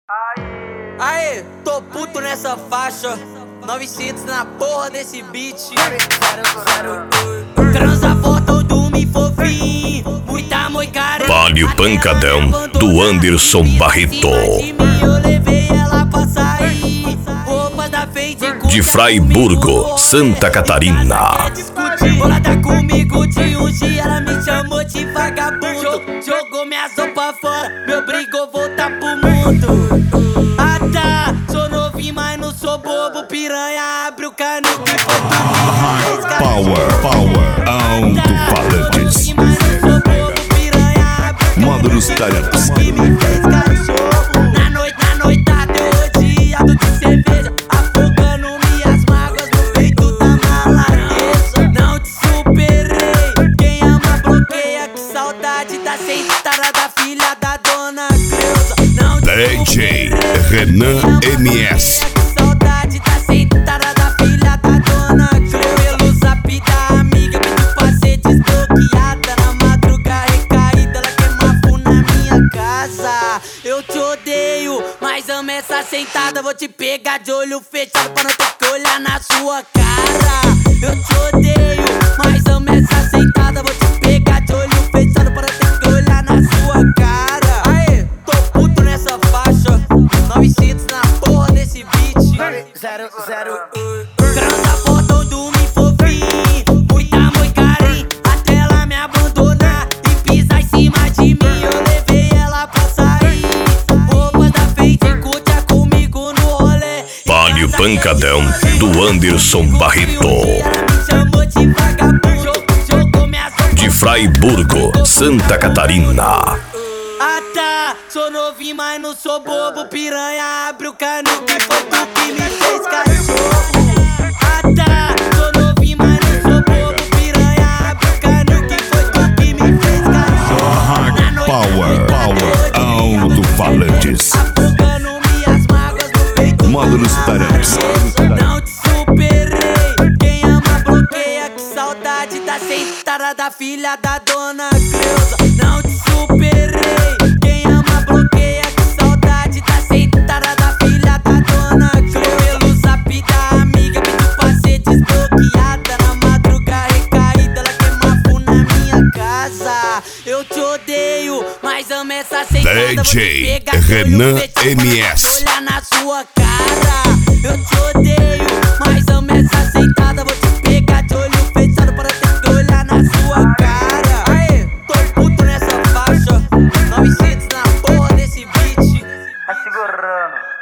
Aê, tô puto nessa faixa. 900 na porra desse beat. Transa foto do me fofinho. Muita moicada. Palio Pancadão do Anderson Barreto. Eu levei ela pra sair. Roupas da Fendi De Fraiburgo, Santa Catarina. Bolada comigo de um dia, ela me chamou de vagabundo. Jogou minhas roupas fora, me obrigou a voltar pro mundo. Ah tá, sou novinho, mas não sou bobo. Piranha, abre o cano que foi tudo. Power, alto-falantes. Módulos tarefas. Que me fez cachorro. Na noitada eu odiado de cerveja, afogando minhas mágoas no peito da maladeza. Não te superei, quem ama bloqueia. Que saudade da sentada da filha da dona Creuza. Não te DJ Renan MS. Que saudade da sentada da filha da dona Creuza. Pelo zap da amiga, pediu pra ser desbloqueada. Na madruga recaída, ela queima fogo na minha casa. Eu te odeio, mas amo essa sentada. Vou te pegar de olho fechado pra não ter que olhar na sua cara. Eu te odeio, mas amo essa sentada. Vou te pegar de olho fechado pra não ter que olhar na sua cara. Aê, tô puto nessa faixa. 900 na porra desse beat. 0, Transa foto do me fofinho. Muita moicarim, até ela me abandonar e pisar em cima de mim. Eu levei ela pra sair. Roupas da Fendi, curta comigo no rolê. Palio Pancadão do Anderson Barreto. Ela me chamou de vagabundo, jogou minhas roupas. De Fraiburgo, Santa Catarina. Ah tá, sou novinho, mas não sou bobo. Piranha, abre o cano que foi tu que me fez cachorro. Ah tá, sou novinho, mas não sou bobo. Piranha, abre o cano que foi tu que me fez cachorro. Power, alto-falantes. Afogando minhas mágoas no peito. Módulos tarefas. Não te superei, quem ama bloqueia. Que saudade da sentada da filha da dona Creuza. Não te superei, quem ama bloqueia. Que saudade da sentada da filha da dona Creuza. Pelo zap da amiga, pediu pra ser desbloqueada. Na madruga recaída, ela queima fogo na minha casa. Eu te odeio, mas amo essa sentada. Vou te DJ pegar de olho Renan fechado pra MS. olhar na sua cara. Eu te odeio, mas amo essa sentada. Vou te pegar de olho fechado para ter que olhar na sua cara. Aê, tô puto nessa faixa. 900 na porra desse beat. Tá segurando.